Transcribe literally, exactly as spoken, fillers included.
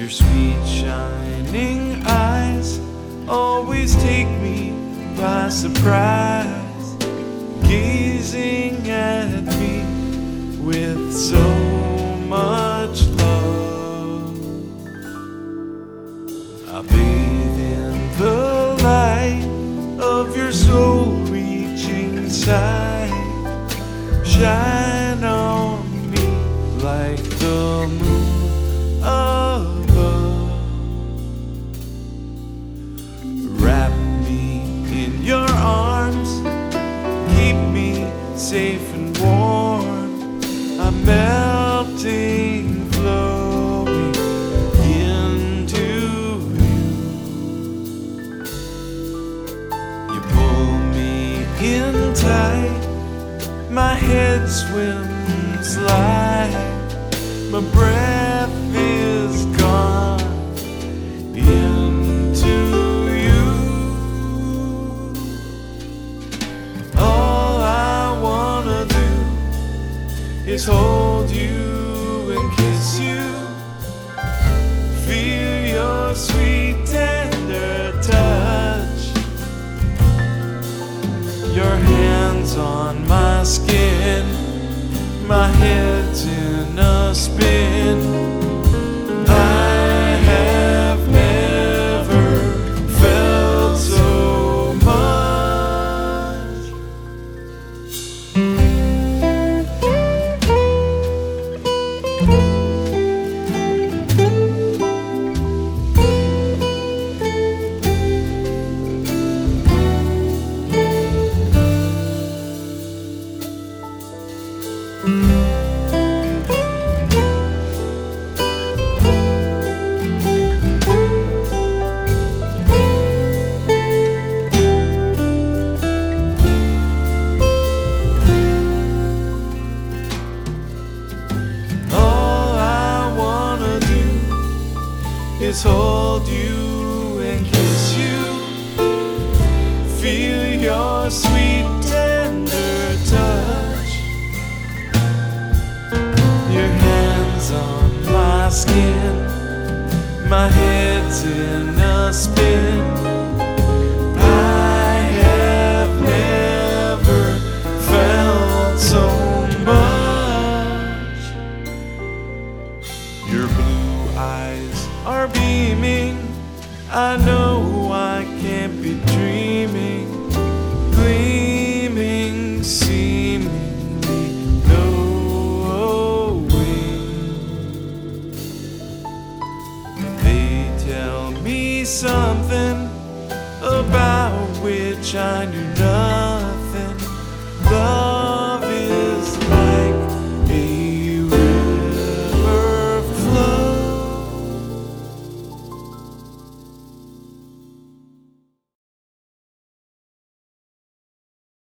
Your sweet shining eyes always take me by surprise, gazing at me with so much love. I bathe in the light of your soul-reaching sight, shine on me like the moon above. Wrap me in your arms, keep me safe and warm. I'm melting, flowing into you. You pull me in tight, my head swims light, my breath is gone into you. All I wanna do is hold you and kiss you, feel your sweet tender touch, your hands on my skin, my head's in a spin. I have never felt so much. Is hold you and kiss you, feel your sweet tender touch, your hands on my skin, my head's in a spin. I have never felt so much. Your blue eyes are beaming, I know I can't be dreaming, gleaming, seemingly knowing. They tell me something about which I knew nothing.